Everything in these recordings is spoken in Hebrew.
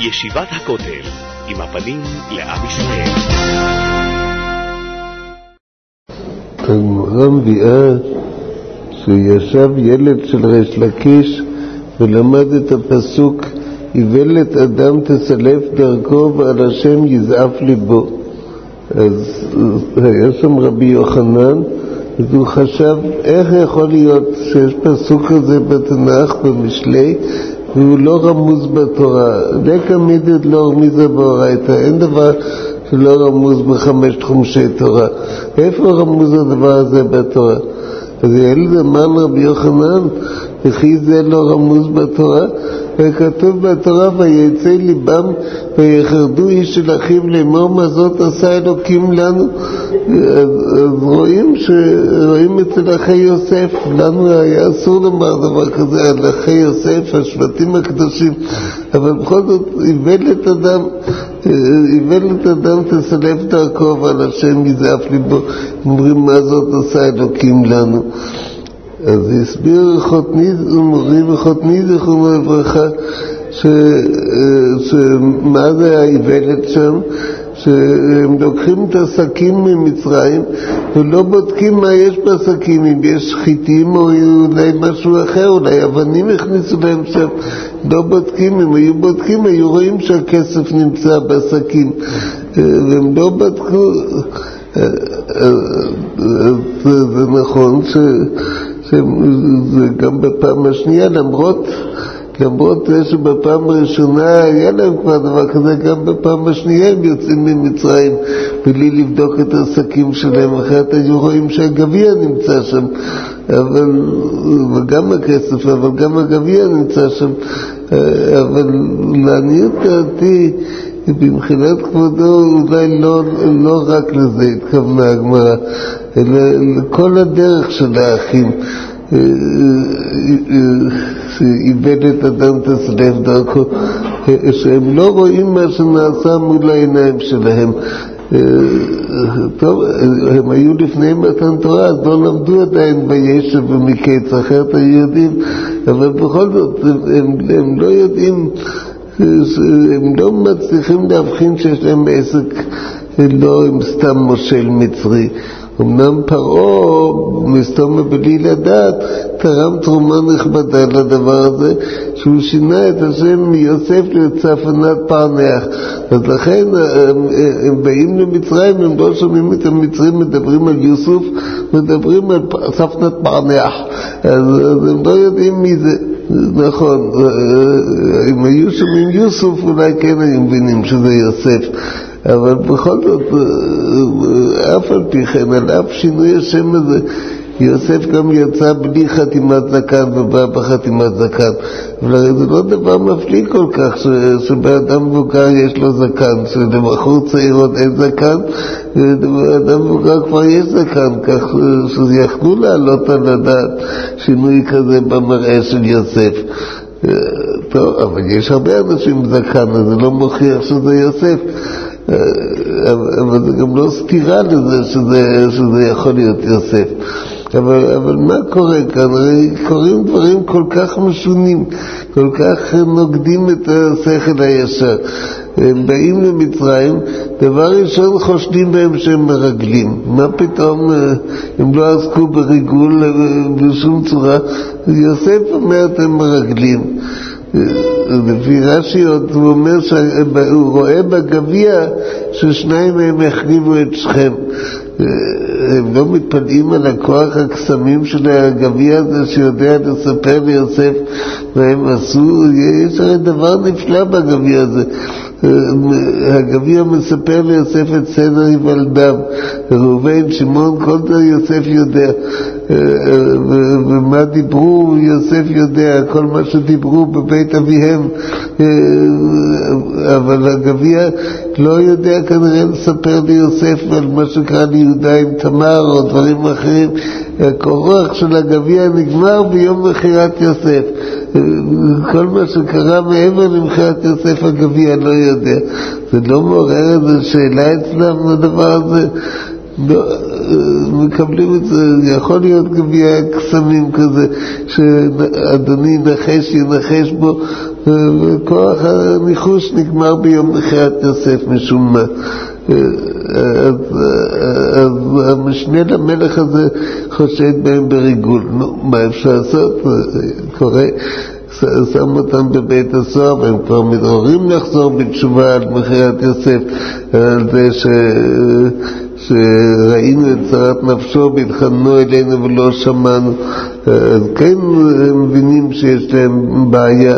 ישיבת הכותל, עם הפנים לעם ישראל. הגמרא מביאה שישב ילד של ריש לקיש ולמד את הפסוק איוולת אדם תסלף דרכו ועל השם יזעף ליבו. אז היה שם רבי יוחנן, אז הוא חשב איך יכול להיות שיש פסוק כזה בתנ"ך במשלי והוא לא רמוז בתורה. לקא מידד לא רמיזה באורייתא, אין דבר שלא רמוז בחמש חומשי תורה. איפה רמוז הדבר הזה בתורה? אז ילד אמר רבי יוחנן, וכי זה לא רמוז בתורה? וכתוב בתורה, ויצא ליבם ויחרדו איש של אחיו לאמור מה זאת עשה אלוקים לנו. אז רואים אצל אחי יוסף, לנו היה אסור לומר דבר כזה על אחי יוסף, השבטים הקדושים, אבל בכל זאת איוולת אדם תסלף דרכו ועל השם יזעף ליבו. אומרים מה זאת עשה אלוקים לנו. אז הסביר מורי וחותני זכרונו לברכה שמה זה האיוולת שם, שהם לוקחים את השקים ממצרים ולא בודקים מה יש בשקים, אם יש חיטים או אולי משהו אחר, אולי אבנים הכניסו להם שם, לא בודקים. אם היו בודקים היו רואים שהכסף נמצא בשקים, והם לא בדקו. זה נכון שזה גם בפעם השנייה, למרות שבפעם הראשונה היה להם כבר דבר כזה, גם בפעם השנייה הם יוצאים ממצרים בלי לבדוק את השקים שלהם, אחרת היו רואים שהגביע נמצא שם, וגם הכסף, אבל גם הגביע נמצא שם. אבל לעניות דעתי במחינת כבודו אולי לא רק לזה התכוונה הגמרא, אלא לכל הדרך של האחים, שאיבדת אדם תסלף דרכו, שהם לא רואים מה שנעשה מול העיניים שלהם. טוב, הם היו לפני מתן תורה, אז לא למדו עדיין וישב ומקץ, אחרת היו יודעים, אבל בכל זאת הם לא יודעים, הם לא מצליחים להבחין שיש להם עסק לא עם סתם מושל מצרי. אמנם פרעה מסתום בלי לדעת תרם תרומה נכבדה לדבר הזה, שהוא שינה את השם מיוסף לצפנת פרנח. אז לכן הם באים למצרים, הם לא שומעים את המצרים מדברים על יוסף, מדברים על צפנת פרנח, אז הם לא יודעים מי זה. נכון, אם היו שומעים יוסף אולי כן היו מבינים שזה יוסף, אבל בכל זאת, אף על פי כן, על אף שינוי השם הזה, יוסף גם יצא בלי חתימת זקן ובא בחתימת זקן. אבל זה לא דבר מפליא כל כך שבאדם מבוגר יש לו זקן, שלבחור צעיר עוד אין זקן, ובאדם מבוגר כבר יש זקן, כך שזה יכלו לעלות על הדעת שינוי כזה במראה של יוסף. טוב, אבל יש הרבה אנשים עם זקן, אז זה לא מוכיח שזה יוסף. אבל זה גם לא סתירה לזה שזה יכול להיות יוסף. אבל מה קורה כאן? הרי קוראים דברים כל כך משונים, כל כך נוגדים את השכל הישר. הם באים למצרים, דבר ראשון חושדים בהם שהם מרגלים. מה פתאום הם לא עסקו בריגול בשום צורה? יוסף אומר אתם מרגלים. לפי רש"י הוא אומר שהוא רואה בגביע ששניים מהם החריבו את שכם. הם לא מתפלאים על הכוח הקסמים של הגביע הזה שיודע לספר ליוסף מה הם עשו. יש הרי דבר נפלא בגביע הזה. הגביע מספר ליוסף את סדר היוולדם, ראובן, שמעון, כל זה יוסף יודע, ומה דיברו יוסף יודע, כל מה שדיברו בבית אביהם, אבל הגביע לא יודע כנראה לספר ליוסף על מה שקרה ליהודה עם תמר או דברים אחרים. הכוח של הגביע נגמר ביום מחירת יוסף. כל מה שקרה מעבר למחירת יוסף הגביע לא יודע. זה לא מעורר איזו שאלה אצלם לדבר הזה? מקבלים את זה, יכול להיות גביע קסמים כזה, שאדוני ינחש בו, וכוח הניחוש נגמר ביום מכירת יוסף משום מה. אז המשנה למלך הזה חושד בהם בריגול. נו, מה אפשר לעשות? קורה, שם אותם בבית הסוהר, והם כבר מתעוררים לחזור בתשובה על מכירת יוסף, על זה שראינו את צרת נפשו והתחננו אלינו ולא שמענו. אז כן הם מבינים שיש להם בעיה,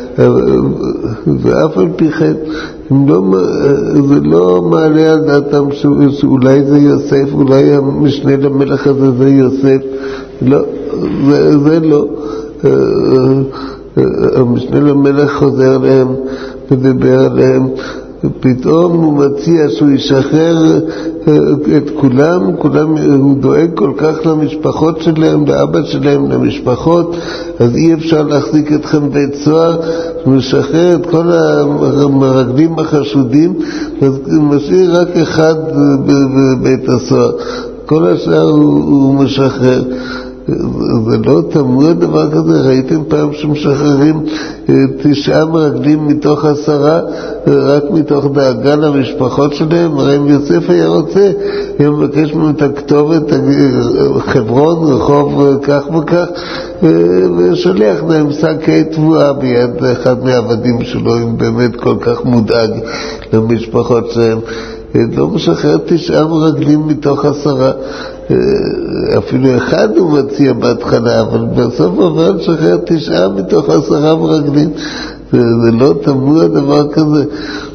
ואף על פי כן זה לא מעלה על דעתם שאולי זה יוסף, אולי המשנה למלך הזה זה יוסף. לא, זה לא. המשנה למלך חוזר אליהם ודבר עליהם, ופתאום הוא מציע שהוא ישחרר את כולם, הוא דואג כל כך למשפחות שלהם, לאבא שלהם, למשפחות, אז אי אפשר להחזיק אתכם בית סוהר, הוא משחרר את כל המרגלים החשודים, אז משאיר רק אחד בבית הסוהר, כל השאר הוא משחרר. זה לא תמוה דבר כזה. ראיתם פעם שמשחררים 9 מרגלים מתוך 10 רק מתוך דאגה למשפחות שלהם? הרי אם יוסף היה רוצה, היה מבקש מהם את הכתובת, חברון, רחוב כך וכך, ושולח להם שקי תבואה ביד אחד מהעבדים שלו, אם באמת כל כך מודאג למשפחות שלהם. לא משחרר 9 מרגלים מתוך 10, אפילו אחד הוא מציע בהתחלה, אבל בסוף עבר לשחרר 9 מתוך 10 מרגלים. זה לא תמוה דבר כזה.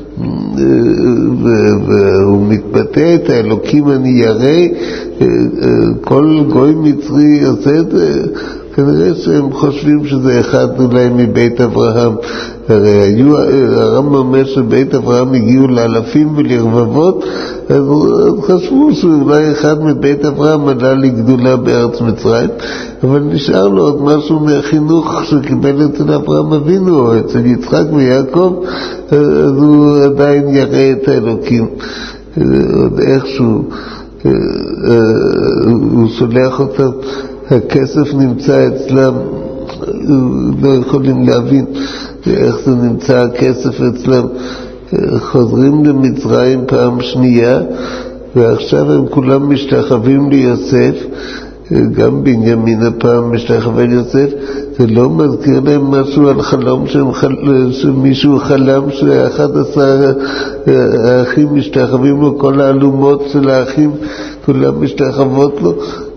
והוא מתבטא את האלוקים אני ירא, כל גוי מצרי עושה את זה. כנראה שהם חושבים שזה אחד אולי מבית אברהם. הרי הרמב"ם אומר שבית אברהם הגיעו לאלפים ולרבבות, אז חשבו שאולי אחד מבית אברהם עלה לגדולה בארץ מצרים, אבל נשאר לו עוד משהו מהחינוך שקיבל אצל אברהם אבינו או אצל יצחק ויעקב, אז הוא עדיין ירא את האלוקים. עוד איכשהו הוא שולח אותם, הכסף נמצא אצלם, לא יכולים להבין איך זה נמצא הכסף אצלם. חוזרים למצרים פעם שנייה, ועכשיו הם כולם משתחווים ליוסף, גם בנימין הפעם משתחווה ליוסף. זה לא מזכיר להם משהו על חלום שמישהו חלם ש11 האחים משתחווים לו, כל האלומות של האחים כולם משתחוות לו?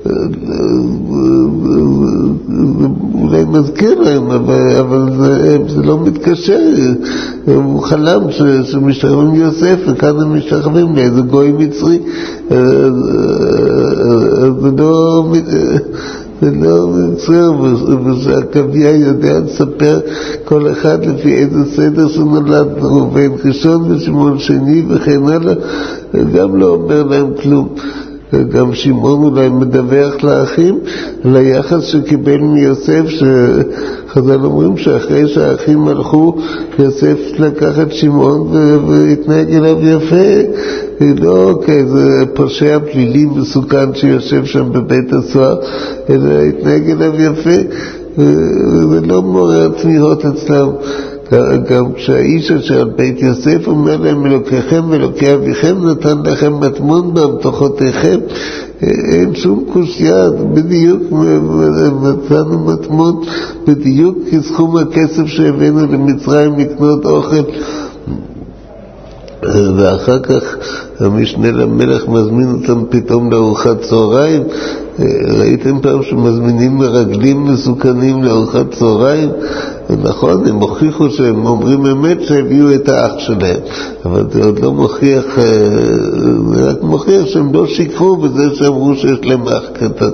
אולי מזכיר להם, אבל זה לא מתקשר. הוא חלם שמשתחווים ליוסף, וכאן הם משתחווים לאיזה גוי מצרי. זה לא מצר, ושהקביע יודע לספר כל אחד לפי איזה סדר שנולד, ראובן ראשון ושמעון שני וכן הלאה, גם לא אומר להם כלום. גם שמעון אולי מדווח לאחים על היחס שקיבל מיוסף, שחז"ל אומרים שאחרי שהאחים הלכו, יוסף לקח את שמעון והתנהג אליו יפה, לא כאיזה פושע פלילי מסוכן שיושב שם בבית הסוהר, אלא התנהג אליו יפה, וזה לא מעורר תמיהות אצלם. גם כשהאיש אשר על בית יוסף אומר להם, אלוקיכם ואלוקי אביכם נתן לכם מטמון בהמתחותיכם, אין שום קושיה, בדיוק מצאנו מטמון, בדיוק כסכום הכסף שהבאנו למצרים לקנות אוכל. ואחר כך המשנה למלך מזמין אותם פתאום לארוחת צהריים. ראיתם פעם שמזמינים מרגלים מסוכנים לארוחת צהריים? נכון, הם הוכיחו שהם אומרים אמת שהביאו את האח שלהם, אבל זה עוד לא מוכיח, זה רק מוכיח שהם לא שיקרו בזה שאמרו שיש להם אח קטן.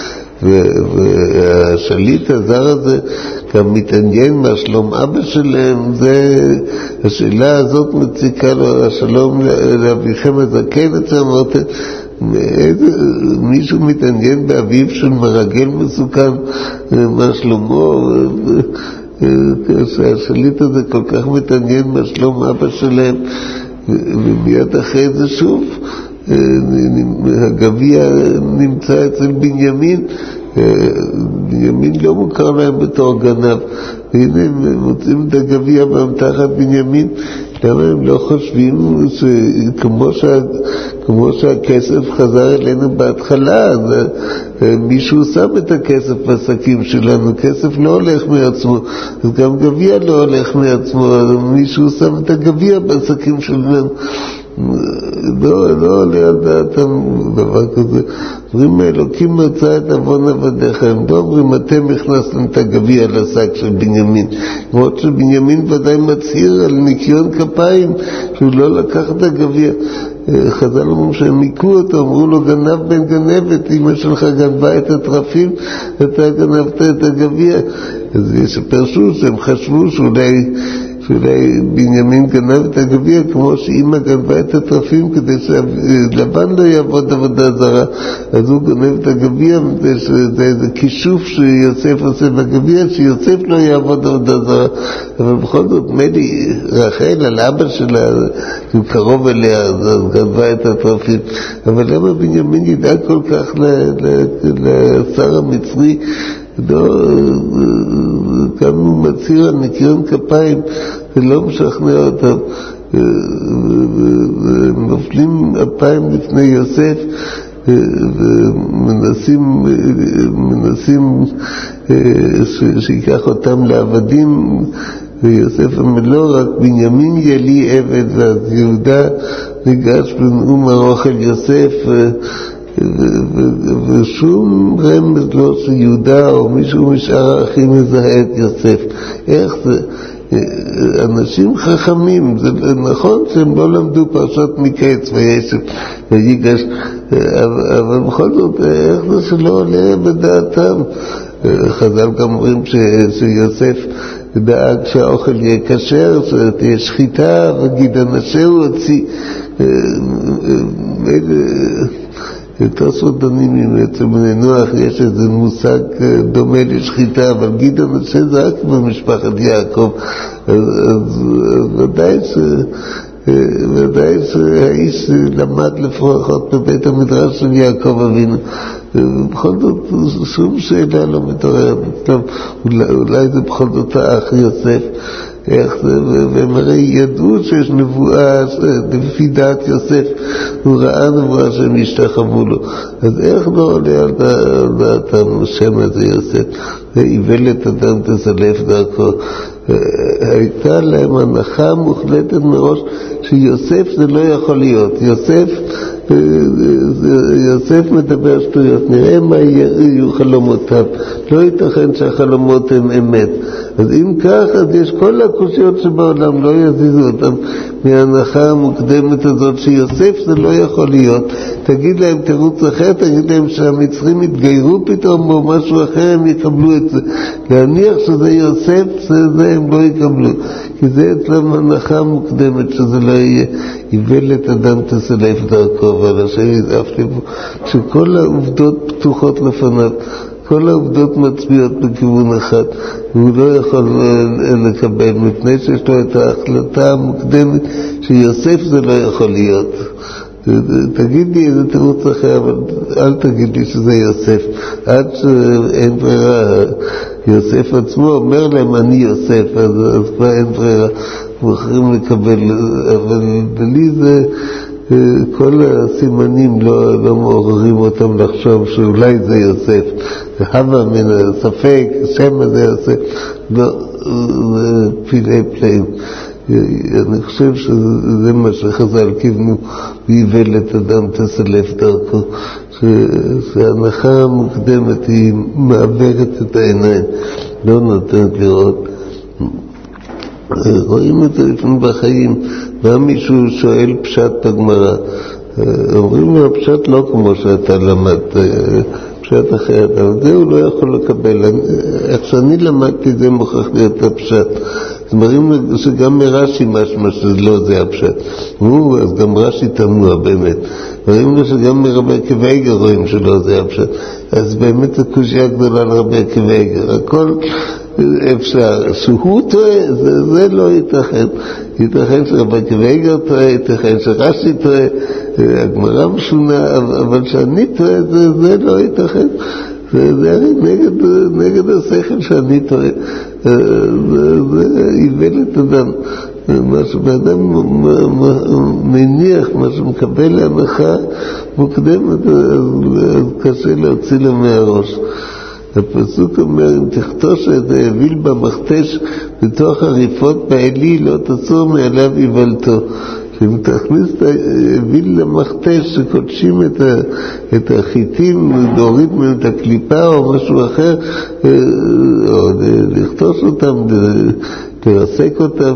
והשליט הזר הזה גם מתעניין מה שלום אבא שלהם. השאלה הזאת מציקה לו, השלום לאביכם הזקן, אמרתם, מישהו מתעניין באביו של מרגל מסוכן, מה שלומו? שהשליט הזה כל כך מתעניין מה שלום אבא שלהם, ומיד אחרי זה שוב הגביע נמצא אצל בנימין, בנימין לא מוכר להם בתור גנב, והנה הם מוצאים את הגביע באמתחת בנימין. למה הם לא חושבים כמו שהכסף חזר אלינו בהתחלה, אז מישהו שם את הכסף בשקים שלנו, כסף לא הולך מעצמו, אז גם גביע לא הולך מעצמו, מישהו שם את הגביע בשקים שלנו. לא עולה על דעתם דבר כזה. אומרים, אלוקים מצא את עוון עבדיך. הם לא אומרים, אתם הכנסתם את הגביע לשק של בנימין, למרות שבנימין ודאי מצהיר על ניקיון כפיים שהוא לא לקח את הגביע. חז"ל אומרים שהם ניקו אותו, אמרו לו, גנב בן גנבת, אמא שלך גנבה את הטרפים, אתה גנבת את הגביע. אז פרשו שהם חשבו שאולי בנימין גנב את הגביע כמו שאמא גנבה את הטרפים כדי שלבן לא יעבוד עבודה זרה, אז הוא גנב את הגביע, זה איזה כישוף שיוסף עושה בגביע, שיוסף לא יעבוד עבודה זרה. אבל בכל זאת מלי רחל על אבא שלה, שהוא קרוב אליה, אז גנבה את הטרפים. אבל למה בנימין ידאג כל כך לשר המצרי? גם הוא מצהיר על ניקיון כפיים, זה לא משכנע אותם. נופלים אפיים לפני יוסף ומנסים שיקח אותם לעבדים, ויוסף אומר לא, רק בנימין ילי עבד. ואז יהודה ניגש בנאום ארוך אל יוסף, ושום רמז לא שיהודה או מישהו משאר האחים מזהה את יוסף. איך זה? אנשים חכמים, זה נכון שהם לא למדו פרשת מקץ וישב ויגש, אבל בכל זאת איך זה שלא עולה בדעתם? חז"ל גם אומרים שיוסף דאג שהאוכל יהיה כשר, שתהיה שחיטה, וגיד אנשהו הוציא תוספות דנים אצל בני נוח. יש איזה מושג דומה לשחיטה, אבל גיד אנשי זה רק במשפחת יעקב, אז ודאי שהאיש למד לפחות בבית המדרש של יעקב אבינו. בכל זאת שום שאלה לא מתעוררת. אולי זה בכל זאת האח יוסף, איך זה, והם הרי ידעו שיש נבואה לפי דעת יוסף, הוא ראה נבואה שהם ישתחוו לו, אז איך לא עולה על דעתם השם הזה יוסף? ואיוולת אדם תסלף דרכו. הייתה להם הנחה מוחלטת מראש שיוסף זה לא יכול להיות. יוסף מדבר שטויות, נראה מה יהיו חלומותיו, לא ייתכן שהחלומות הם אמת. אז אם כך, אז יש כל הקושיות שבעולם, לא יזיזו אותם מההנחה המוקדמת הזאת שיוסף זה לא יכול להיות. תגיד להם תירוץ אחר, תגיד להם שהמצרים יתגיירו פתאום או משהו אחר, הם יקבלו את זה. להניח שזה יוסף, זה הם לא יקבלו, כי זה אצלם הנחה מוקדמת שזה לא יהיה. איוולת אדם תסלף דרכו, ועל השם ידעף לבו, שכל העובדות פתוחות לפניו, כל העובדות מצביעות בכיוון אחד, והוא לא יכול לקבל, מפני שיש לו את ההחלטה המוקדמת שיוסף זה לא יכול להיות. תגיד לי איזה תירוץ אחר, אבל אל תגיד לי שזה יוסף. עד שאין ברירה, יוסף עצמו אומר להם אני יוסף, אז כבר אין ברירה, מוכרים לקבל. אבל בלי זה כל הסימנים לא מעוררים אותם לחשוב שאולי זה יוסף. הווה מן הספק, שם הזה יוסף, לא, זה פילי פלאים. אני חושב שזה מה שחז"ל כיוונו, ואיוולת אדם תסלף דרכו, שההנחה המוקדמת היא מעברת את העיניים, לא נותנת לראות. רואים את זה לפעמים בחיים, מה מישהו שואל פשט בגמרא, אומרים לו הפשט לא כמו שאתה למדת, פשט אחר, אבל זה הוא לא יכול לקבל. איך שאני למדתי זה מוכרח להיות הפשט. אז מראים שגם מרש"י משמע שלא זה הפשט. אז גם רש"י תמוה באמת. מראים לו שגם מרבי עקיבא איגר רואים שלא זה הפשט. אז באמת זו קושיה גדולה לרבי עקיבא איגר. הכל אפשר. שהוא טועה, זה לא ייתכן. ייתכן שרבי עקיבא איגר טועה, ייתכן שרש"י טועה, הגמרא משונה, אבל שאני טועה, זה לא ייתכן. זה הרי נגד השכל שאני טועה. זה איוולת אדם. מה שבאדם מניח, מה שמקבל להנחה מוקדמת, אז קשה להוציא לו מהראש. הפסוק אומר, אם תכתוש את האוויל במכתש בתוך הריפות בעלי, לא תצור מעליו איוולתו. אם תכניס את האוויל למכתש שקודשים את החיטים, להוריד מהם את הקליפה או משהו אחר, או לכתוש אותם, תרסק אותם,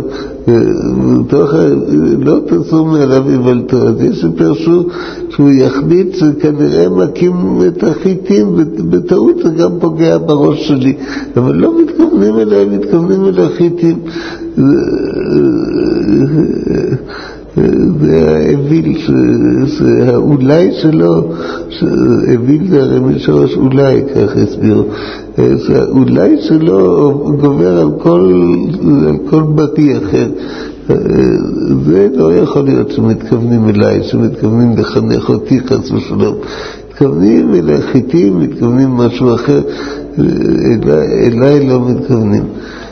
לא תצור מעליו איוולתו. אז יש שפרשו שהוא יחליט שכנראה מקים את החיטים, בטעות זה גם פוגע בראש שלי, אבל לא מתכוונים אליהם, מתכוונים אל החיטים. זה האוויל, שהאולי שלו, אוויל זה הרי משורש אולי, כך הסבירו, שהאולי שלו גובר על כל בתי אחר. זה לא יכול להיות שמתכוונים אליי, שמתכוונים לחנך אותי חס ושלום. מתכוונים אל החיטים, מתכוונים משהו אחר, אליי לא מתכוונים.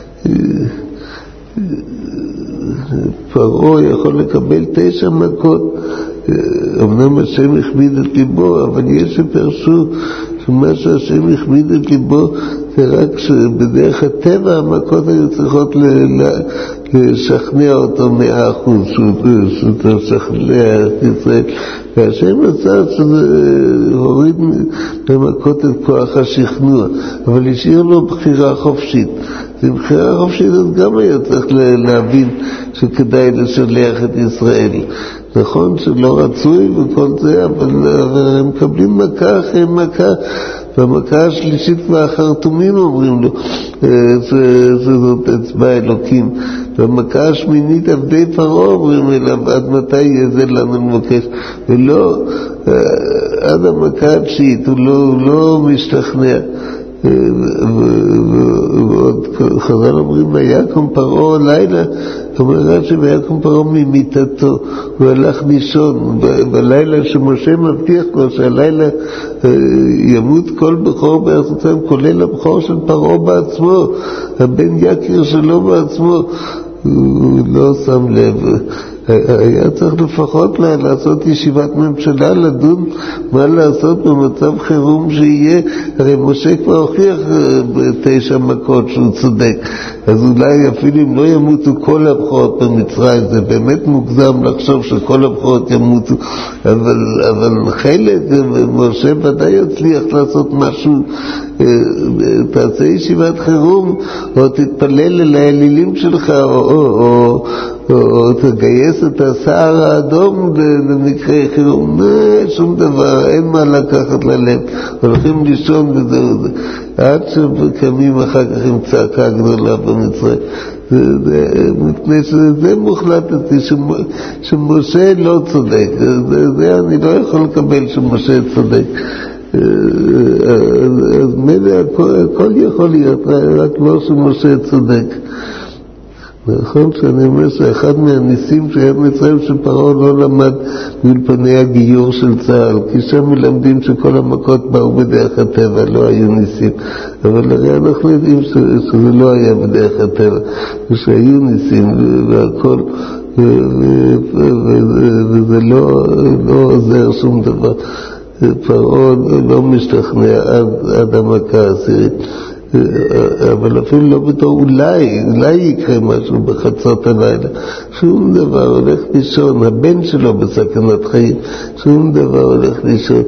פרעה יכול לקבל 9 מכות, אמנם השם הכביד את ליבו, אבל יש שפרשו שמה שהשם הכביד את ליבו זה רק שבדרך הטבע המכות היו צריכות לשכנע אותו 100% שהוא לשכנע את ישראל, והשם עשה שזה הוריד למכות את כוח השכנוע, אבל השאיר לו בחירה חופשית. ובחירה חופשית אז גם היה צריך להבין שכדאי לשלח את ישראל. נכון שלא רצוי וכל זה, אבל הם מקבלים מכה אחרי מכה, והמכה השלישית והחרטומים אומרים לו שזאת אצבע אלוקים, והמכה השמינית עבדי פרעה אומרים אליו, עד מתי יהיה זה לנו מבקש, ולא עד המכה התשיעית הוא לא משתכנע. ועוד חז"ל אומרים, ויקום פרעה לילה, אומר רש"י, ויקום פרעה ממיטתו, הוא הלך לישון בלילה שמשה מבטיח לו שהלילה ימות כל בכור בארץ מצרים, כולל הבכור של פרעה בעצמו, הבן יקיר שלו בעצמו. הוא לא שם לב. היה צריך לפחות לעשות ישיבת ממשלה, לדון מה לעשות במצב חירום שיהיה. הרי משה כבר הוכיח 9 מכות שהוא צודק, אז אולי אפילו אם לא ימותו כל הבכורות במצרים, זה באמת מוגזם לחשוב שכל הבכורות ימותו, אבל חלק, משה ודאי יצליח לעשות משהו. תעשה ישיבת חירום, או תתפלל אל האלילים שלך, או תגייס את הסער האדום למקרה חירום. שום דבר, אין מה לקחת ללב, הולכים לישון וזהו זה, עד שקמים אחר כך עם צעקה גדולה במצרים. מפני שזה מוחלטתי שמשה לא צודק, זה אני לא יכול לקבל שמשה צודק. אז מילא הכל יכול להיות, רק לא שמשה צודק. נכון שאני אומר שאחד מהניסים שהיה במצרים שפרעה לא למד באולפני הגיור של צה"ל, כי שם מלמדים שכל המכות באו בדרך הטבע, לא היו ניסים, אבל הרי אנחנו יודעים שזה לא היה בדרך הטבע, ושהיו ניסים והכל, וזה לא עוזר שום דבר. פרעה לא משתכנע עד המכה העשירית, אבל אפילו לא בתור אולי יקרה משהו בחצות הלילה, שום דבר, הולך לישון, הבן שלו בסכנת חיים, שום דבר הולך לישון.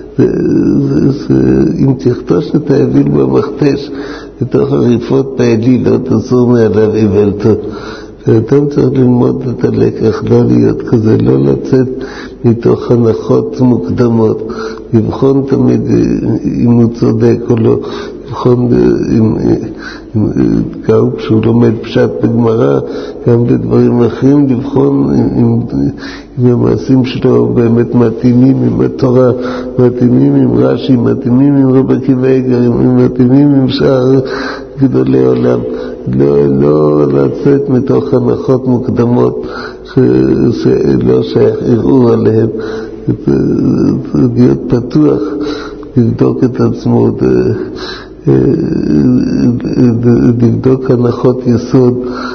אם תכתוש את האוויל במכתש בתוך הריפות בעלי, לא תצור מעליו איוולתו. ואתם צריך ללמוד את הלקח, לא להיות כזה, לא לצאת מתוך הנחות מוקדמות, לבחון תמיד אם הוא צודק או לא, לבחון גם כשהוא לומד פשט בגמרא, גם בדברים אחרים, לבחון אם המעשים שלו באמת מתאימים עם התורה, מתאימים עם רש"י, מתאימים עם רבי עקיבא איגר, מתאימים עם שאר גדולי עולם. לא לצאת מתוך הנחות מוקדמות שלא שייך ערעור עליהם, להיות פתוח, לבדוק את עצמו, לבדוק הנחות יסוד,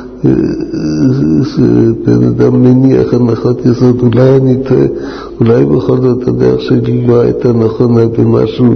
שבן אדם מניח הנחות יסוד, אולי אני טועה, אולי בכל זאת הדרך שלי לא הייתה נכונה במשהו,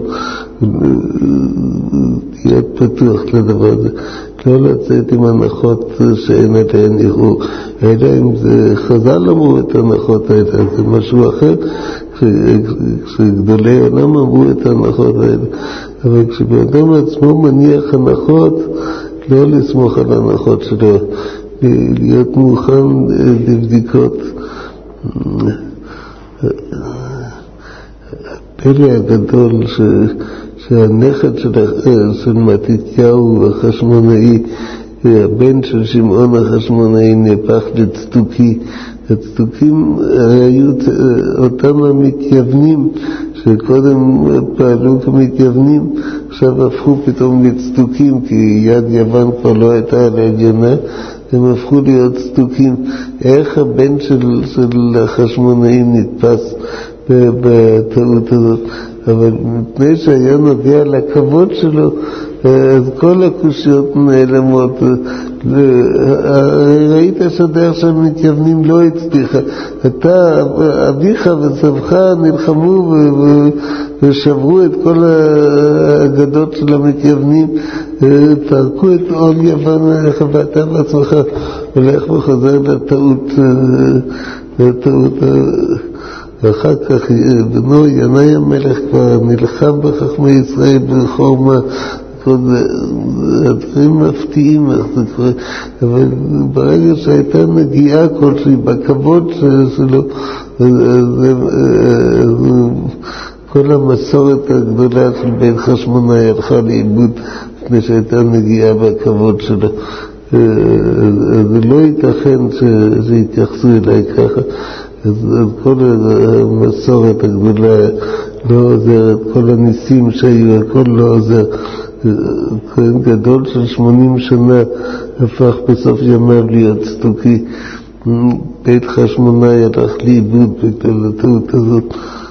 להיות פתוח לדבר הזה, לא לצאת עם הנחות שאין עליהן יראו, אלא אם זה חז"ל אמרו את הנחות האלה, זה משהו אחר, כשגדולי עולם אמרו את הנחות האלה, אבל כשבאדם עצמו מניח הנחות, לא לסמוך על ההנחות שלו, להיות מוכן לבדיקות. הפלא הגדול שהנכד של מתתיהו החשמונאי, הבן של שמעון החשמונאי, נהפך לצדוקי. הצדוקים היו אותם המתייוונים שקודם פעלו כמתייוונים, עכשיו הפכו פתאום לצדוקים, כי יד יוון כבר לא הייתה על העליונה, הם הפכו להיות צדוקים. איך הבן של החשמונאים נתפס בטעות הזאת? אבל מפני שהיה נוגע לכבוד שלו, אז כל הקושיות נעלמות. ראית שהדרך של מתייוונים לא הצליחה. אתה, אביך וסבך נלחמו ושברו את כל האגדות של המתייוונים, פרקו את עול יוון, ואתה בעצמך הולך וחוזר לטעות. ואחר כך בנו ינאי המלך כבר נלחם בחכמי ישראל בחורמה, הדברים מפתיעים, אבל ברגע שהייתה נגיעה כלשהי בכבוד שלו, כל המסורת הגדולה של בית חשמונאי הלכה לאיבוד לפני שהייתה נגיעה בכבוד שלו. זה לא ייתכן שיתייחסו אליי ככה. אז כל המסורת הגדולה לא עוזרת, כל הניסים שהיו, הכל לא עוזר. כהן גדול של 80 שנה הפך בסוף ימיו להיות צדוקי. בית חשמונאי הלך לאיבוד בגלל הטעות הזאת.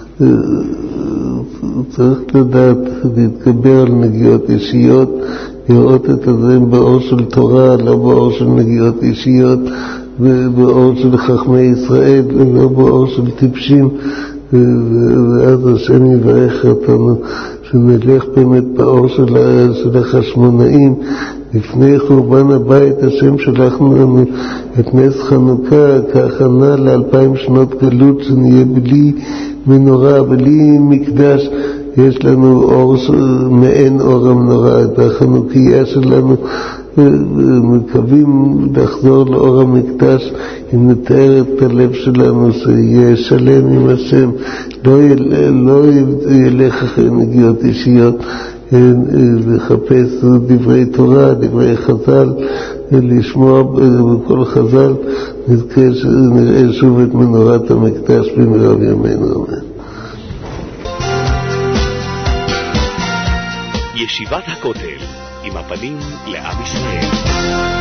צריך לדעת, להתגבר על נגיעות אישיות, לראות את הדברים באור של תורה, לא באור של נגיעות אישיות, באור של חכמי ישראל, ולא באור של טיפשים. ואז השם יברך אותנו שנלך באמת באור של החשמונאים. לפני חורבן הבית השם שלחנו לנו את נס חנוכה כהכנה ל2000 שנות גלות, שנהיה בלי מנורה, בלי מקדש. יש לנו אור מעין אור המנורה, את החנוכיה שלנו. מקווים לחזור לאור המקדש אם נתאר את הלב שלנו שיהיה שלם עם השם, לא ילך אחרי נגיעות אישיות, לחפש דברי תורה, דברי חז"ל, לשמוע בכל חז"ל, נראה שוב את מנורת המקדש במהרה בימינו אמן. ישיבת הכותל עם הפנים לעם ישראל.